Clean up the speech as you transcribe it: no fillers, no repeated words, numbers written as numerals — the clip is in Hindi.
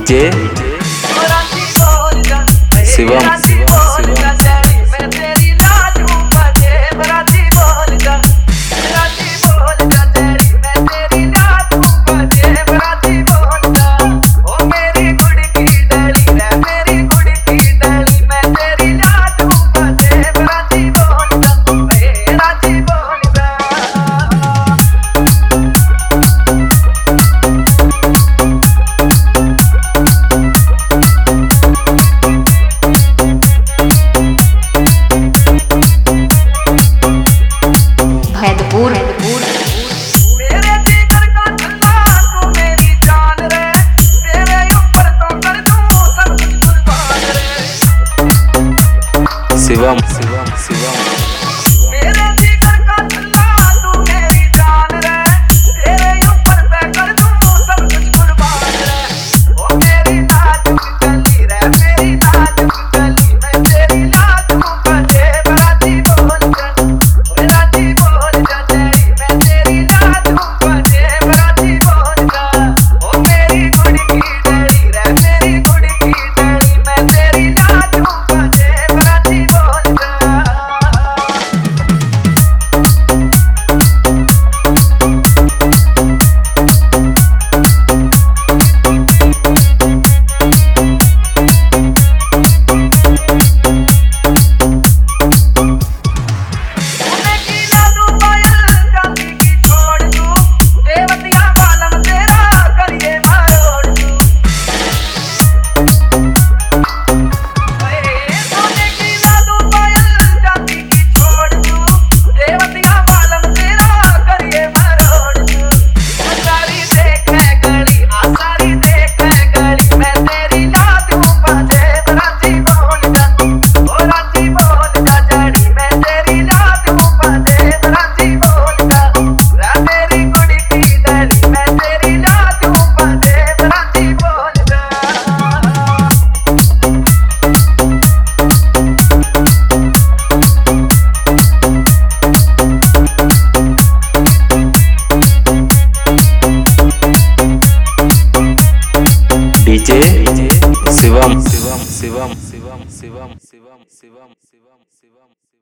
डीजे शिवम शिवम शिवम शिवम मेरे जिगर का धल्ला तू मेरी जान रे, तेरे ऊपर मैं कर दूं सब कुछ कुर्बान रे। ओ मेरी नाजुक गली रे, मेरी नाजुक गली मैं तेरी नाजुक बजे राजी बोल जा, ओए राजी बोल जा तेरी मैं तेरी नाजुक बजे राजी बोल जा। ओ मेरी गुड़ की डली रे, मेरी गुड़ की डली मैं तेरी नाजुक बजे राजी बोल जा। डीजे शिवम शिवम शिवम शिवम शिवम शिवम शिवम शिवम शिवम।